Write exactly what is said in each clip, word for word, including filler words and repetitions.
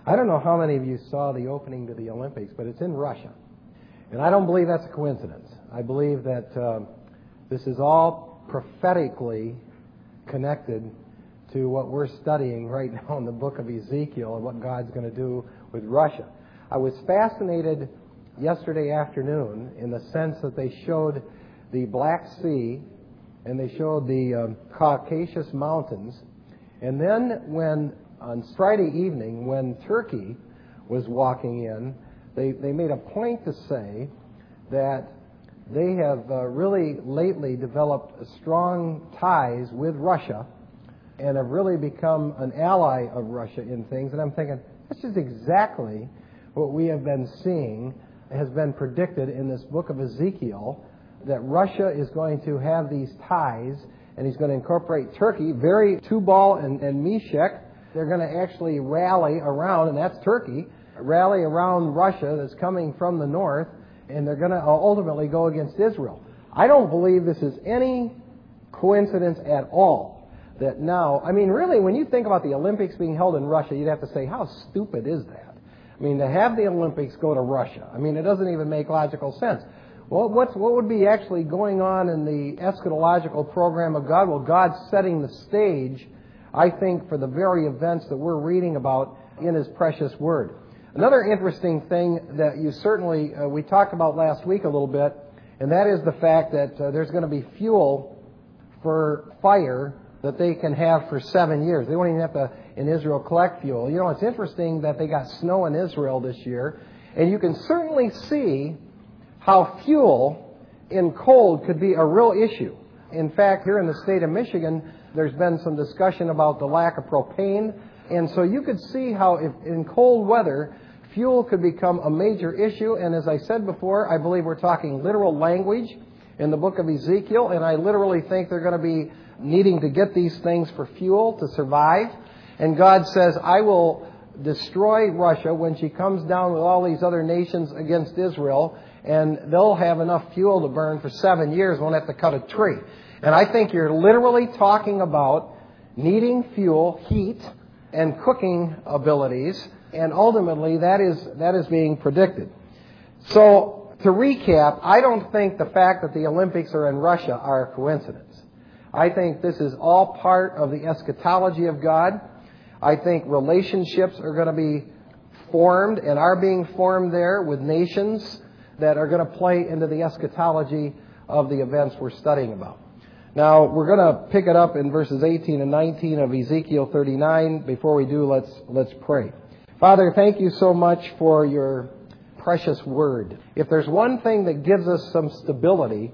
I don't know how many of you saw the opening to the Olympics, but it's in Russia. And I don't believe that's a coincidence. I believe that uh, this is all prophetically connected to what we're studying right now in the book of Ezekiel and what God's going to do with Russia. I was fascinated yesterday afternoon in the sense that they showed the Black Sea and they showed the um, Caucasus Mountains. And then when, on Friday evening, when Turkey was walking in, they, they made a point to say that they have uh, really lately developed strong ties with Russia and have really become an ally of Russia in things. And I'm thinking, this is exactly what we have been seeing, has been predicted in this book of Ezekiel, that Russia is going to have these ties, and he's going to incorporate Turkey, very Tubal and, and Meshech. They're going to actually rally around, and that's Turkey, rally around Russia that's coming from the north, and they're going to ultimately go against Israel. I don't believe this is any coincidence at all that now, I mean, really, when you think about the Olympics being held in Russia, you'd have to say, how stupid is that? I mean, to have the Olympics go to Russia, I mean, it doesn't even make logical sense. Well, what's, what would be actually going on in the eschatological program of God? Well, God's setting the stage, I think, for the very events that we're reading about in His precious Word. Another interesting thing that you certainly, uh, we talked about last week a little bit, and that is the fact that uh, there's going to be fuel for fire that they can have for seven years. They won't even have to, in Israel, collect fuel. You know, it's interesting that they got snow in Israel this year, and you can certainly see how fuel in cold could be a real issue. In fact, here in the state of Michigan, there's been some discussion about the lack of propane, and so you could see how if in cold weather, fuel could become a major issue. And as I said before, I believe we're talking literal language in the book of Ezekiel, and I literally think they're going to be needing to get these things for fuel to survive. And God says, I will destroy Russia when she comes down with all these other nations against Israel, and they'll have enough fuel to burn for seven years, won't have to cut a tree. And I think you're literally talking about needing fuel, heat, and cooking abilities, and ultimately that is that is being predicted. So, to recap, I don't think the fact that the Olympics are in Russia are a coincidence. I think this is all part of the eschatology of God. I think relationships are going to be formed and are being formed there with nations that are going to play into the eschatology of the events we're studying about. Now, we're going to pick it up in verses eighteen and nineteen of Ezekiel thirty-nine. Before we do, let's let's pray. Father, thank you so much for your precious word. If there's one thing that gives us some stability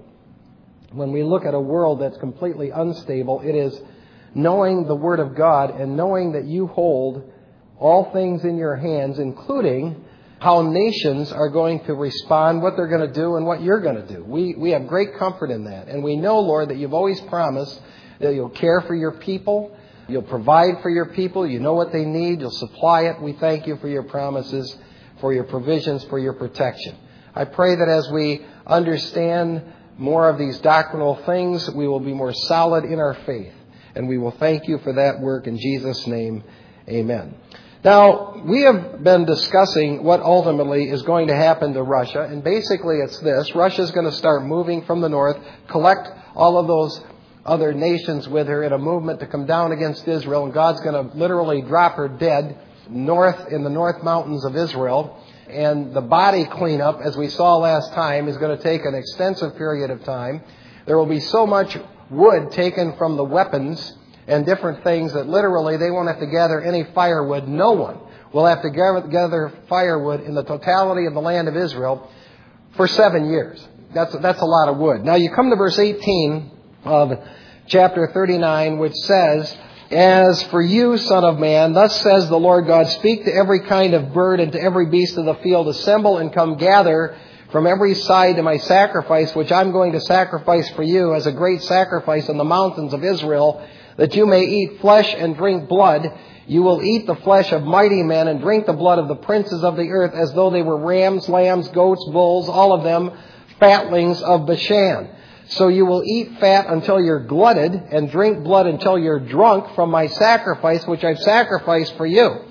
when we look at a world that's completely unstable, it is knowing the Word of God and knowing that you hold all things in your hands, including how nations are going to respond, what they're going to do, and what you're going to do. We we have great comfort in that. And we know, Lord, that you've always promised that you'll care for your people, you'll provide for your people, you know what they need, you'll supply it. We thank you for your promises, for your provisions, for your protection. I pray that as we understand more of these doctrinal things, we will be more solid in our faith. And we will thank you for that work in Jesus' name. Amen. Now, we have been discussing what ultimately is going to happen to Russia. And basically it's this. Russia is going to start moving from the north, collect all of those other nations with her in a movement to come down against Israel. And God's going to literally drop her dead north in the north mountains of Israel. And the body cleanup, as we saw last time, is going to take an extensive period of time. There will be so much wood taken from the weapons and different things that literally they won't have to gather any firewood. No one will have to gather firewood in the totality of the land of Israel for seven years. That's, that's a lot of wood. Now you come to verse eighteen of chapter thirty-nine, which says, As for you, son of man, thus says the Lord God, speak to every kind of bird and to every beast of the field, assemble and come gather from every side to my sacrifice, which I'm going to sacrifice for you as a great sacrifice in the mountains of Israel, that you may eat flesh and drink blood. You will eat the flesh of mighty men and drink the blood of the princes of the earth, as though they were rams, lambs, goats, bulls, all of them fatlings of Bashan. So you will eat fat until you're glutted and drink blood until you're drunk from my sacrifice, which I've sacrificed for you.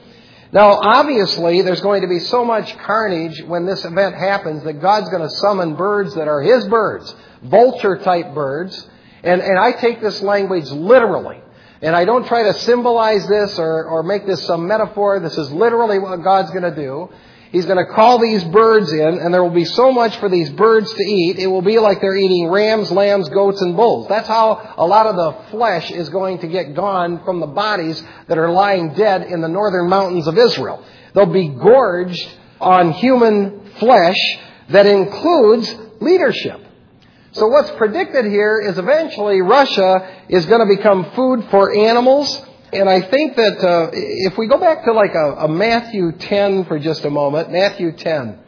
Now, obviously, there's going to be so much carnage when this event happens that God's going to summon birds that are His birds, vulture-type birds. And, and I take this language literally. And I don't try to symbolize this or, or make this some metaphor. This is literally what God's going to do. He's going to call these birds in, and there will be so much for these birds to eat. It will be like they're eating rams, lambs, goats, and bulls. That's how a lot of the flesh is going to get gone from the bodies that are lying dead in the northern mountains of Israel. They'll be gorged on human flesh that includes leadership. So what's predicted here is eventually Russia is going to become food for animals. And I think that uh, if we go back to like a, a Matthew ten for just a moment, Matthew ten,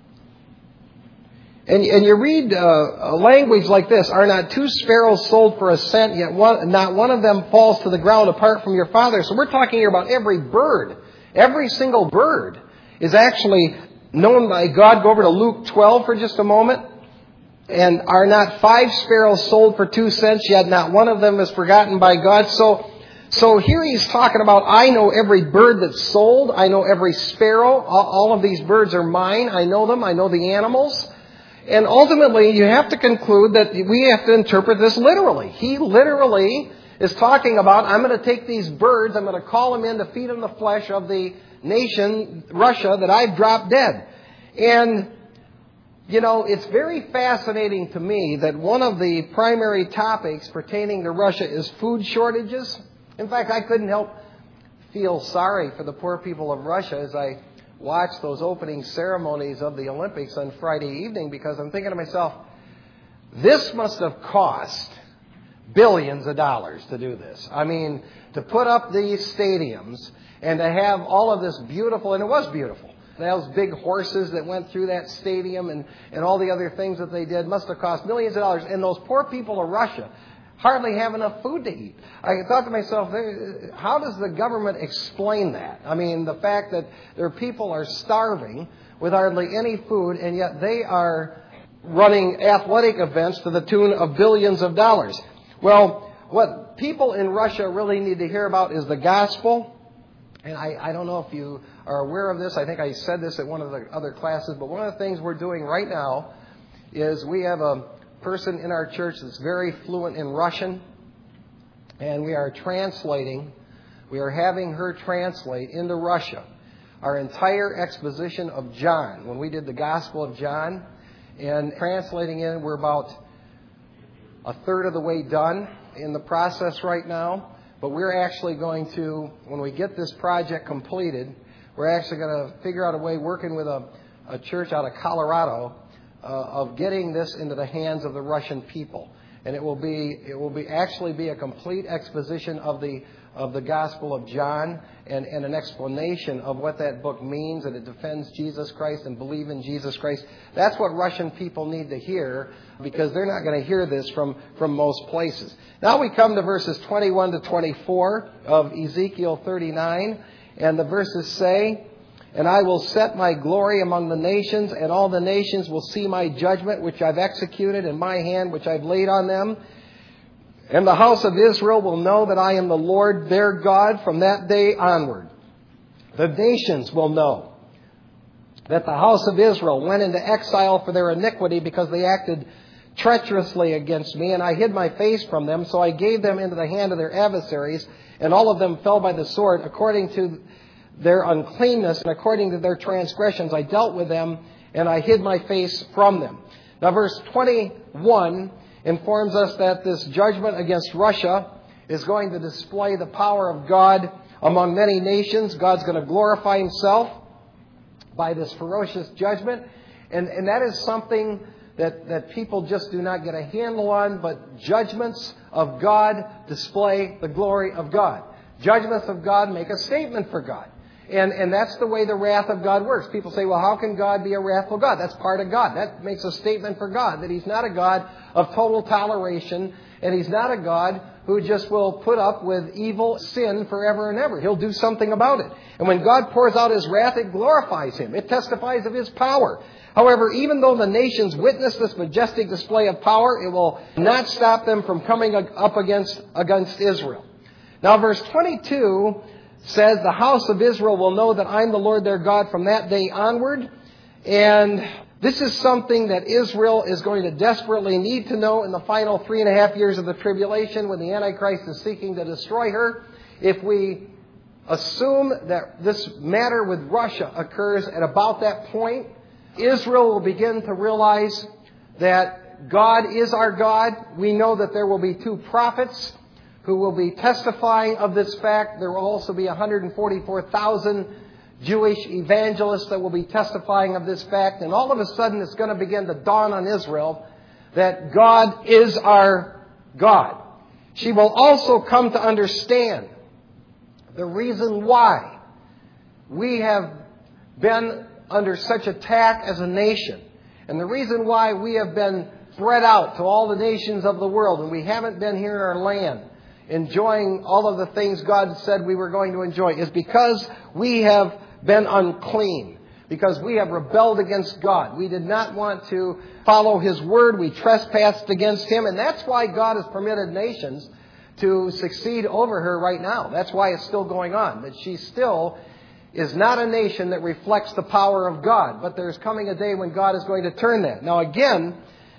and, and you read uh, a language like this, are not two sparrows sold for a cent, yet one, not one of them falls to the ground apart from your Father. So we're talking here about every bird. Every single bird is actually known by God. Go over to Luke twelve for just a moment. And are not five sparrows sold for two cents, yet not one of them is forgotten by God. So So here he's talking about, I know every bird that's sold. I know every sparrow. All of these birds are mine. I know them. I know the animals. And ultimately, you have to conclude that we have to interpret this literally. He literally is talking about, I'm going to take these birds, I'm going to call them in to feed them the flesh of the nation, Russia, that I've dropped dead. And, you know, it's very fascinating to me that one of the primary topics pertaining to Russia is food shortages. In fact, I couldn't help feel sorry for the poor people of Russia as I watched those opening ceremonies of the Olympics on Friday evening, because I'm thinking to myself, this must have cost billions of dollars to do this. I mean, to put up these stadiums and to have all of this beautiful, and it was beautiful, those big horses that went through that stadium and, and all the other things that they did must have cost millions of dollars. And those poor people of Russia hardly have enough food to eat. I thought to myself, how does the government explain that? I mean, the fact that their people are starving with hardly any food, and yet they are running athletic events to the tune of billions of dollars. Well, what people in Russia really need to hear about is the gospel. And I, I don't know if you are aware of this. I think I said this at one of the other classes. But one of the things we're doing right now is we have a person in our church that's very fluent in Russian, and we are translating, we are having her translate into Russia our entire exposition of John, when we did the Gospel of John, and translating in, we're about a third of the way done in the process right now, but we're actually going to, when we get this project completed, we're actually going to figure out a way, working with a, a church out of Colorado, Uh, of getting this into the hands of the Russian people. And it will be, it will be actually be a complete exposition of the, of the Gospel of John and, and an explanation of what that book means, and it defends Jesus Christ and believe in Jesus Christ. That's what Russian people need to hear, because they're not going to hear this from, from most places. Now we come to verses twenty-one to twenty-four of Ezekiel thirty-nine, and the verses say, and I will set my glory among the nations, and all the nations will see my judgment, which I've executed, and my hand, which I've laid on them. And the house of Israel will know that I am the Lord their God from that day onward. The nations will know that the house of Israel went into exile for their iniquity, because they acted treacherously against me, and I hid my face from them. So I gave them into the hand of their adversaries, and all of them fell by the sword, according to their uncleanness and according to their transgressions. I dealt with them, and I hid my face from them. Now, verse twenty-one informs us that this judgment against Russia is going to display the power of God among many nations. God's going to glorify Himself by this ferocious judgment. And, and that is something that, that people just do not get a handle on, but judgments of God display the glory of God. Judgments of God make a statement for God. And, and that's the way the wrath of God works. People say, well, how can God be a wrathful God? That's part of God. That makes a statement for God, that He's not a God of total toleration, and He's not a God who just will put up with evil sin forever and ever. He'll do something about it. And when God pours out His wrath, it glorifies Him. It testifies of His power. However, even though the nations witness this majestic display of power, it will not stop them from coming up against, against Israel. Now, verse twenty-two says, the house of Israel will know that I'm the Lord their God from that day onward. And this is something that Israel is going to desperately need to know in the final three and a half years of the tribulation when the Antichrist is seeking to destroy her. If we assume that this matter with Russia occurs at about that point, Israel will begin to realize that God is our God. We know that there will be two prophets who will be testifying of this fact. There will also be one hundred forty-four thousand Jewish evangelists that will be testifying of this fact. And all of a sudden it's going to begin to dawn on Israel that God is our God. She will also come to understand the reason why we have been under such attack as a nation. And the reason why we have been spread out to all the nations of the world and we haven't been here in our land enjoying all of the things God said we were going to enjoy is because we have been unclean, because we have rebelled against God. We did not want to follow His word. We trespassed against Him. And that's why God has permitted nations to succeed over her right now. That's why it's still going on. That she still is not a nation that reflects the power of God. But there's coming a day when God is going to turn that. Now again,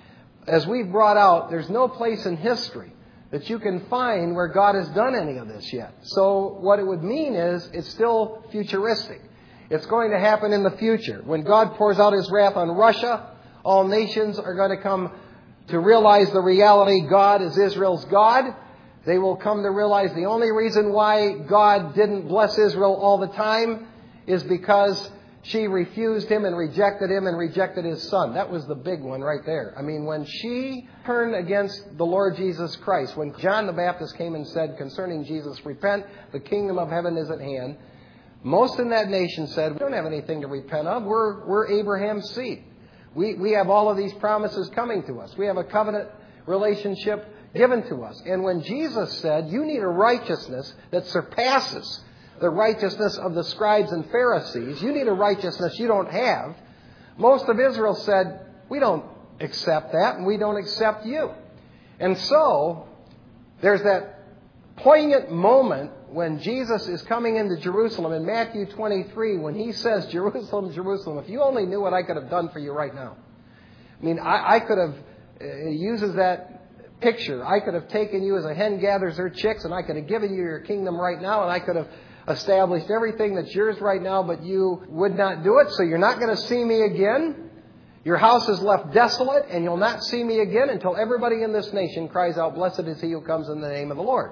as we've brought out, there's no place in history that you can find where God has done any of this yet. So what it would mean is it's still futuristic. It's going to happen in the future. When God pours out His wrath on Russia, all nations are going to come to realize the reality God is Israel's God. They will come to realize the only reason why God didn't bless Israel all the time is because she refused Him and rejected Him and rejected His Son. That was the big one right there. I mean, when she turned against the Lord Jesus Christ, when John the Baptist came and said concerning Jesus, repent, the kingdom of heaven is at hand, most in that nation said, we don't have anything to repent of. We're, we're Abraham's seed. We, we have all of these promises coming to us. We have a covenant relationship given to us. And when Jesus said, you need a righteousness that surpasses the righteousness of the scribes and Pharisees, you need a righteousness you don't have, most of Israel said, we don't accept that and we don't accept you. And so, there's that poignant moment when Jesus is coming into Jerusalem in Matthew twenty-three, when He says, Jerusalem, Jerusalem, if you only knew what I could have done for you right now. I mean, I, I could have, it uses that picture, I could have taken you as a hen gathers her chicks and I could have given you your kingdom right now and I could have established everything that's yours right now, but you would not do it, so you're not going to see me again. Your house is left desolate and you'll not see me again until everybody in this nation cries out, blessed is He who comes in the name of the Lord.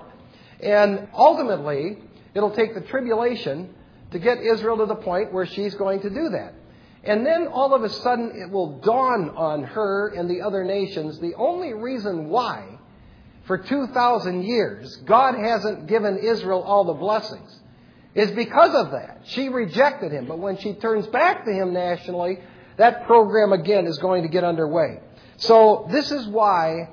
And ultimately, it'll take the tribulation to get Israel to the point where she's going to do that. And then all of a sudden it will dawn on her and the other nations the only reason why for two thousand years God hasn't given Israel all the blessings is because of that. She rejected Him. But when she turns back to Him nationally, that program again is going to get underway. So this is why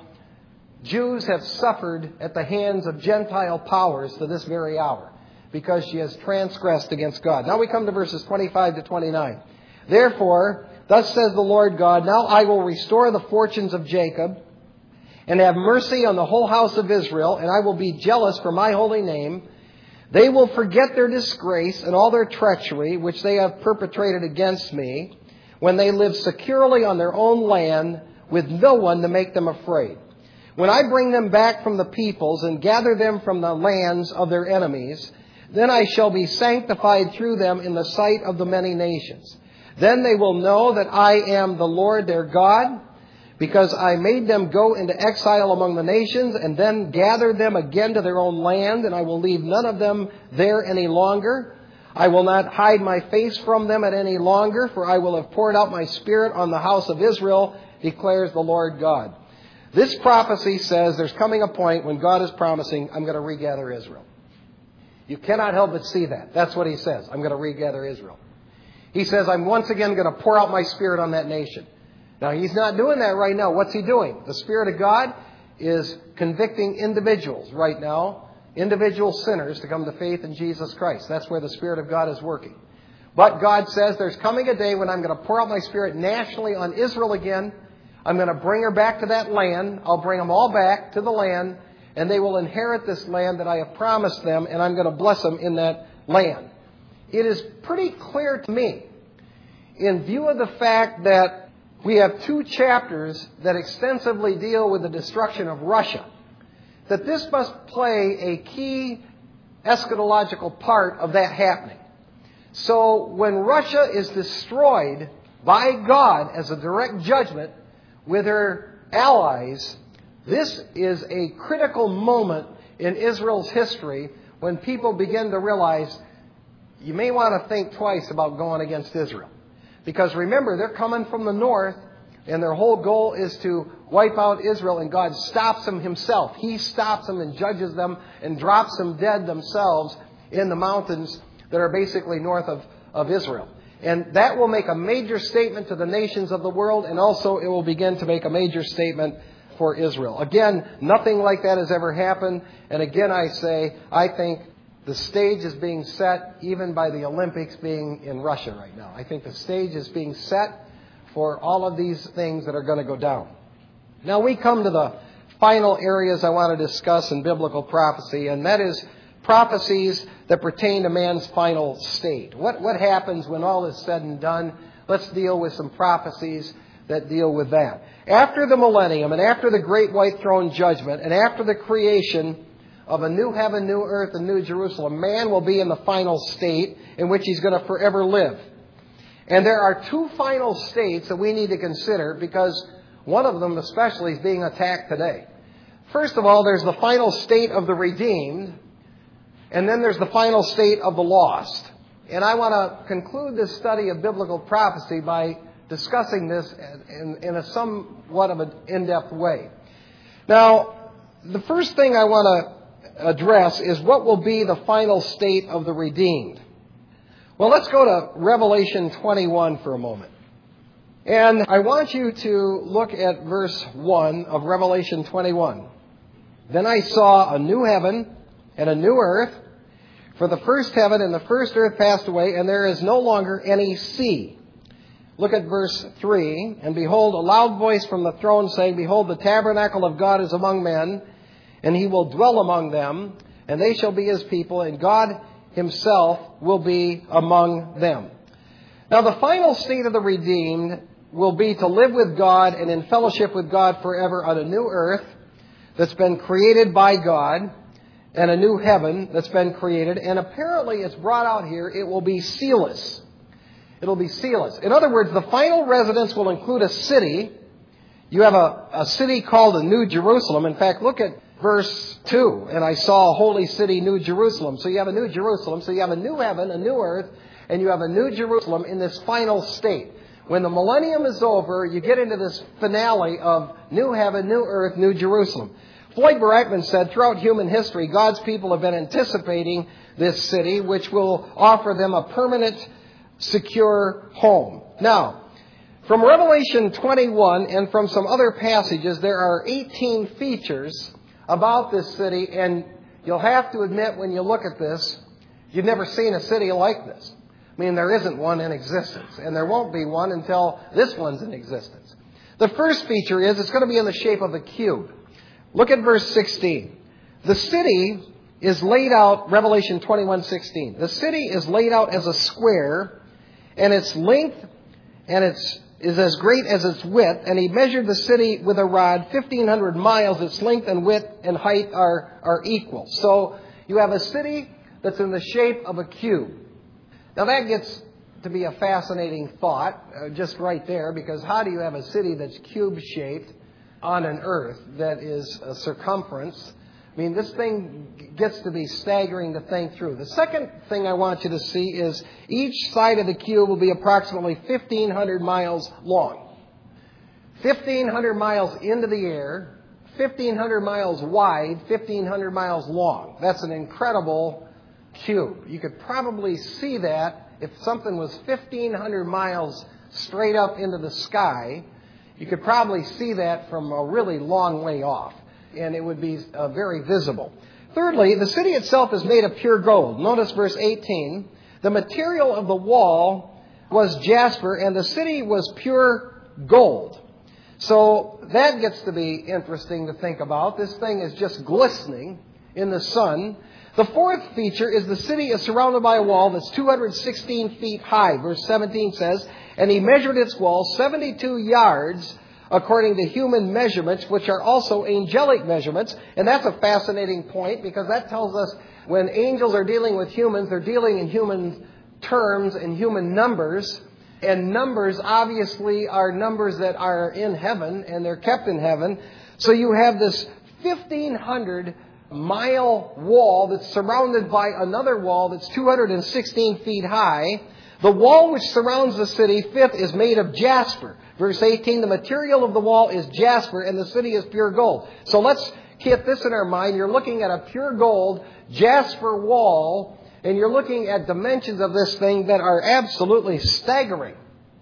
Jews have suffered at the hands of Gentile powers to this very hour, because she has transgressed against God. Now we come to verses twenty-five to twenty-nine. Therefore, thus says the Lord God, now I will restore the fortunes of Jacob and have mercy on the whole house of Israel, and I will be jealous for my holy name. They will forget their disgrace and all their treachery, which they have perpetrated against me, when they live securely on their own land with no one to make them afraid. When I bring them back from the peoples and gather them from the lands of their enemies, then I shall be sanctified through them in the sight of the many nations. Then they will know that I am the Lord their God, because I made them go into exile among the nations and then gathered them again to their own land, and I will leave none of them there any longer. I will not hide my face from them at any longer, for I will have poured out my Spirit on the house of Israel, declares the Lord God. This prophecy says there's coming a point when God is promising, I'm going to regather Israel. You cannot help but see that. That's what He says. I'm going to regather Israel. He says, I'm once again going to pour out my Spirit on that nation. Now, He's not doing that right now. What's He doing? The Spirit of God is convicting individuals right now, individual sinners, to come to faith in Jesus Christ. That's where the Spirit of God is working. But God says there's coming a day when I'm going to pour out my Spirit nationally on Israel again. I'm going to bring her back to that land. I'll bring them all back to the land, and they will inherit this land that I have promised them, and I'm going to bless them in that land. It is pretty clear to me, in view of the fact that we have two chapters that extensively deal with the destruction of Russia, that this must play a key eschatological part of that happening. So when Russia is destroyed by God as a direct judgment with her allies, this is a critical moment in Israel's history when people begin to realize you may want to think twice about going against Israel. Because remember, they're coming from the north, and their whole goal is to wipe out Israel, and God stops them himself. He stops them and judges them and drops them dead themselves in the mountains that are basically north of, of Israel. And that will make a major statement to the nations of the world, and also it will begin to make a major statement for Israel. Again, nothing like that has ever happened. And again, I say, I think the stage is being set even by the Olympics being in Russia right now. I think the stage is being set for all of these things that are going to go down. Now we come to the final areas I want to discuss in biblical prophecy, and that is prophecies that pertain to man's final state. What, what happens when all is said and done? Let's deal with some prophecies that deal with that. After the millennium and after the great white throne judgment and after the creation of a new heaven, new earth, and new Jerusalem, man will be in the final state in which he's going to forever live. And there are two final states that we need to consider, because one of them especially is being attacked today. First of all, there's the final state of the redeemed, and then there's the final state of the lost. And I want to conclude this study of biblical prophecy by discussing this in, in a somewhat of an in-depth way. Now, the first thing I want to address is what will be the final state of the redeemed. Well, let's go to Revelation twenty-one for a moment. And I want you to look at verse one of Revelation twenty-one. Then I saw a new heaven and a new earth, for the first heaven and the first earth passed away, and there is no longer any sea. Look at verse three. And behold, a loud voice from the throne saying, Behold, the tabernacle of God is among men, and he will dwell among them, and they shall be his people, and God himself will be among them. Now, the final state of the redeemed will be to live with God and in fellowship with God forever on a new earth that's been created by God, and a new heaven that's been created. And apparently it's brought out here, it will be sealess. It'll be sealess. In other words, the final residence will include a city. You have a, a city called the New Jerusalem. In fact, look at verse two. And I saw a holy city, New Jerusalem. So you have a New Jerusalem. So you have a new heaven, a new earth, and you have a New Jerusalem in this final state. When the millennium is over, you get into this finale of new heaven, new earth, New Jerusalem. Floyd Brackman said, throughout human history, God's people have been anticipating this city, which will offer them a permanent, secure home. Now, from Revelation twenty-one and from some other passages, there are eighteen features about this city, and you'll have to admit when you look at this, you've never seen a city like this. I mean, there isn't one in existence, and there won't be one until this one's in existence. The first feature is it's going to be in the shape of a cube. Look at verse sixteen. The city is laid out, Revelation twenty-one sixteen. The city is laid out as a square, and its length and its is as great as its width. And he measured the city with a rod, fifteen hundred miles. Its length and width and height are, are equal. So you have a city that's in the shape of a cube. Now that gets to be a fascinating thought, uh, just right there, because how do you have a city that's cube-shaped on an earth that is a circumference? I mean, this thing gets to be staggering to think through. The second thing I want you to see is each side of the cube will be approximately fifteen hundred miles long. fifteen hundred miles into the air, fifteen hundred miles wide, fifteen hundred miles long. That's an incredible cube. You could probably see that if something was fifteen hundred miles straight up into the sky. You could probably see that from a really long way off, and it would be uh, very visible. Thirdly, the city itself is made of pure gold. Notice verse eighteen. The material of the wall was jasper, and the city was pure gold. So that gets to be interesting to think about. This thing is just glistening in the sun. The fourth feature is the city is surrounded by a wall that's two hundred sixteen feet high. Verse seventeen says, and he measured its wall seventy-two yards according to human measurements, which are also angelic measurements. And that's a fascinating point, because that tells us when angels are dealing with humans, they're dealing in human terms and human numbers. And numbers obviously are numbers that are in heaven, and they're kept in heaven. So you have this fifteen hundred mile wall that's surrounded by another wall that's two hundred sixteen feet high. The wall which surrounds the city, fifth, is made of jasper. Verse eighteen, the material of the wall is jasper, and the city is pure gold. So let's get this in our mind. You're looking at a pure gold jasper wall, and you're looking at dimensions of this thing that are absolutely staggering.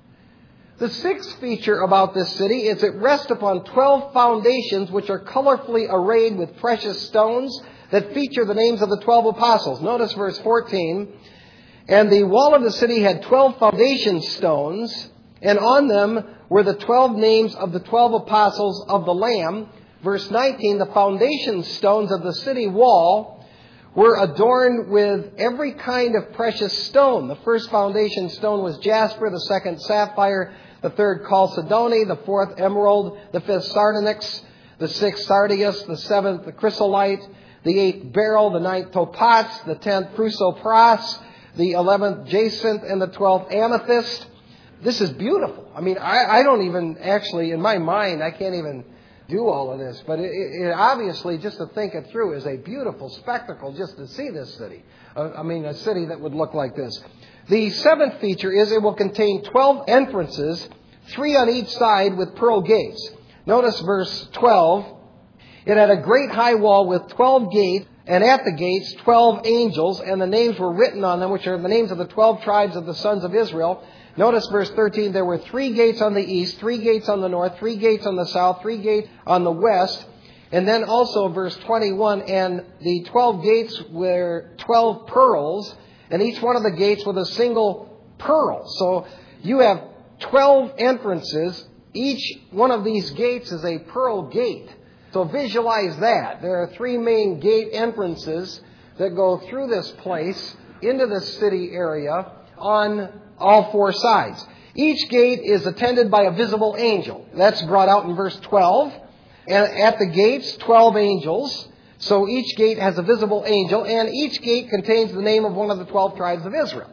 The sixth feature about this city is it rests upon twelve foundations which are colorfully arrayed with precious stones that feature the names of the twelve apostles. Notice verse fourteen. And the wall of the city had twelve foundation stones, and on them were the twelve names of the twelve apostles of the Lamb. Verse nineteen, the foundation stones of the city wall were adorned with every kind of precious stone. The first foundation stone was jasper, the second sapphire, the third chalcedony, the fourth emerald, the fifth sardonyx, the sixth sardius, the seventh the chrysolite, the eighth beryl, the ninth topaz, the tenth chrysoprase, the eleventh jacinth, and the twelfth amethyst. This is beautiful. I mean, I, I don't even actually, in my mind, I can't even do all of this. But it, it obviously, just to think it through, is a beautiful spectacle just to see this city. Uh, I mean, a city that would look like this. The seventh feature is it will contain twelve entrances, three on each side with pearl gates. Notice verse twelve. It had a great high wall with twelve gates, and at the gates twelve angels, and the names were written on them, which are the names of the twelve tribes of the sons of Israel. Notice verse thirteen, there were three gates on the east, three gates on the north, three gates on the south, three gates on the west. And then also verse twenty-one, and the twelve gates were twelve pearls, and each one of the gates with a single pearl. So you have twelve entrances. Each one of these gates is a pearl gate. So visualize that. There are three main gate entrances that go through this place into this city area on all four sides. Each gate is attended by a visible angel. That's brought out in verse twelve. And at the gates, twelve angels. So each gate has a visible angel, and each gate contains the name of one of the twelve tribes of Israel.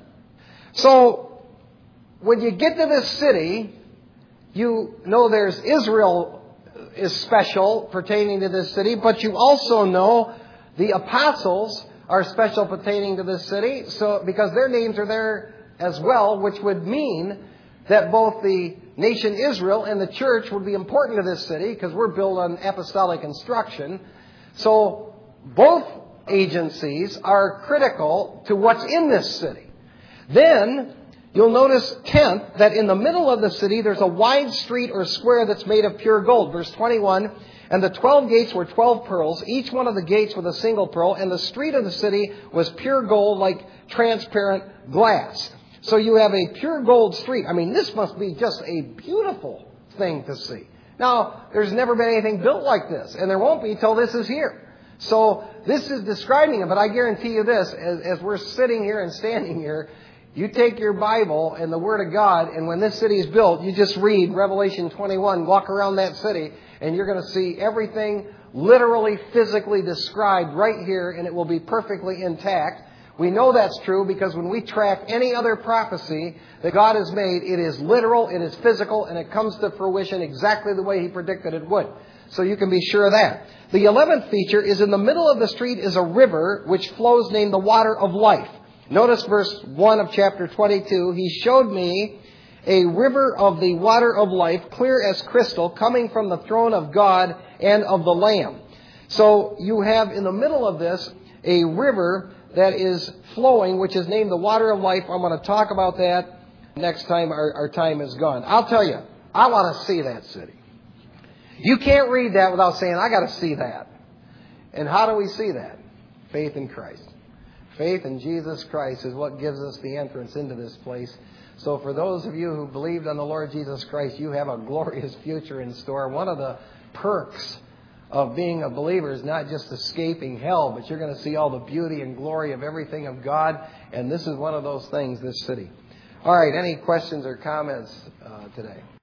So when you get to this city, you know there's Israel is special pertaining to this city, but you also know the apostles are special pertaining to this city, so because their names are there as well, which would mean that both the nation Israel and the church would be important to this city because we're built on apostolic instruction. So both agencies are critical to what's in this city. Then you'll notice, tenth, that in the middle of the city there's a wide street or square that's made of pure gold. Verse twenty-one, and the twelve gates were twelve pearls, each one of the gates with a single pearl, and the street of the city was pure gold like transparent glass. So you have a pure gold street. I mean, this must be just a beautiful thing to see. Now, there's never been anything built like this, and there won't be till this is here. So this is describing it, but I guarantee you this, as, as we're sitting here and standing here, you take your Bible and the Word of God, and when this city is built, you just read Revelation twenty-one, walk around that city, and you're going to see everything literally, physically described right here, and it will be perfectly intact. We know that's true because when we track any other prophecy that God has made, it is literal, it is physical, and it comes to fruition exactly the way He predicted it would. So you can be sure of that. The eleventh feature is in the middle of the street is a river which flows named the water of life. Notice verse one of chapter twenty-two. He showed me a river of the water of life, clear as crystal, coming from the throne of God and of the Lamb. So you have in the middle of this a river that is flowing, which is named the water of life. I'm going to talk about that next time our, our time is gone. I'll tell you, I want to see that city. You can't read that without saying, I got to see that. And how do we see that? Faith in Christ. Faith in Jesus Christ is what gives us the entrance into this place. So for those of you who believed on the Lord Jesus Christ, you have a glorious future in store. One of the perks of being a believer is not just escaping hell, but you're going to see all the beauty and glory of everything of God. And this is one of those things, this city. All right, any questions or comments uh, today?